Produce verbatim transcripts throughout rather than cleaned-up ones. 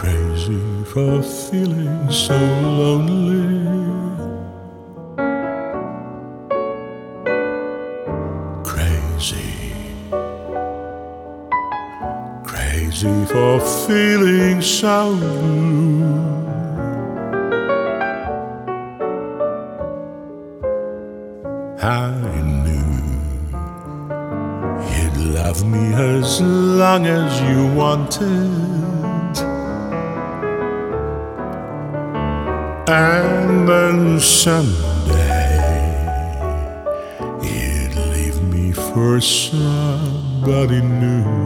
crazy for feeling so lonely. Crazy, crazy for feeling so blue. I knew you'd love me as long as you wanted, and then someday you'd leave me for somebody new.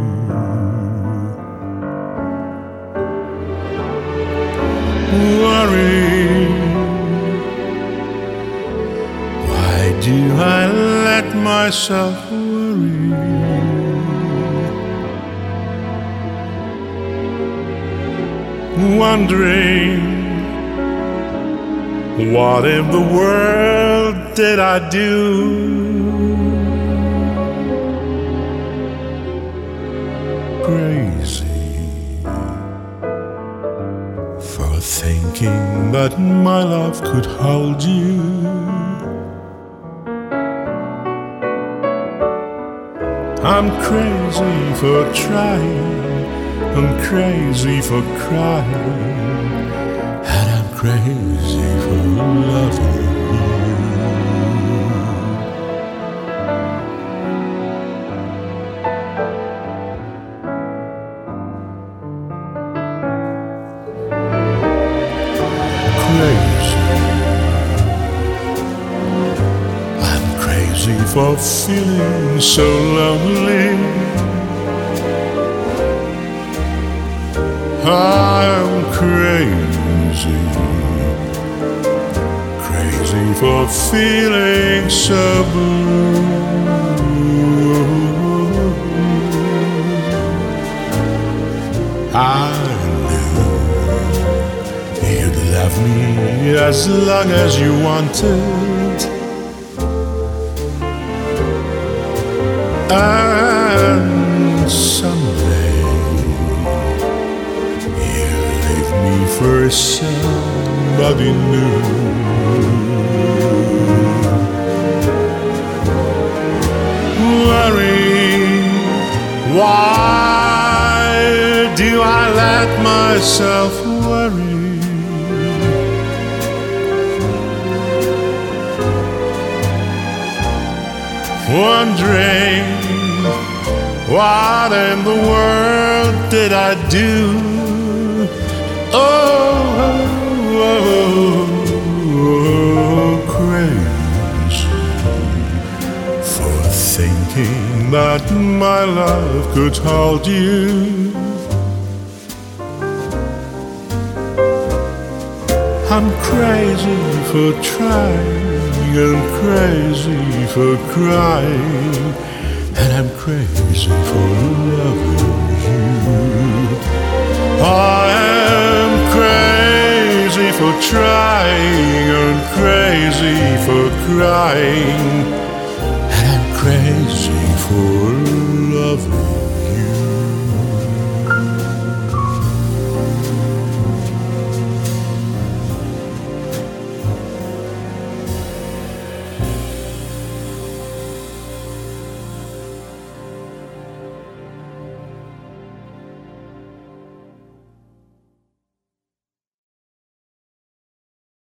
Worry, why do I let myself worry? Wondering, what in the world did I do? Crazy for thinking that my love could hold you. I'm crazy for trying, I'm crazy for crying, and I'm crazy for loving you. Crazy, I'm crazy for feeling so lonely. I'm crazy, crazy for feeling so blue. I knew you'd love me as long as you wanted, and someday for somebody new. Worry, why do I let myself worry? Wondering, what in the world did I do? Oh, oh, oh, crazy for thinking that my love could hold you. I'm crazy for trying, I'm crazy for crying, and I'm crazy for loving you. I am crazy for trying and crazy for crying.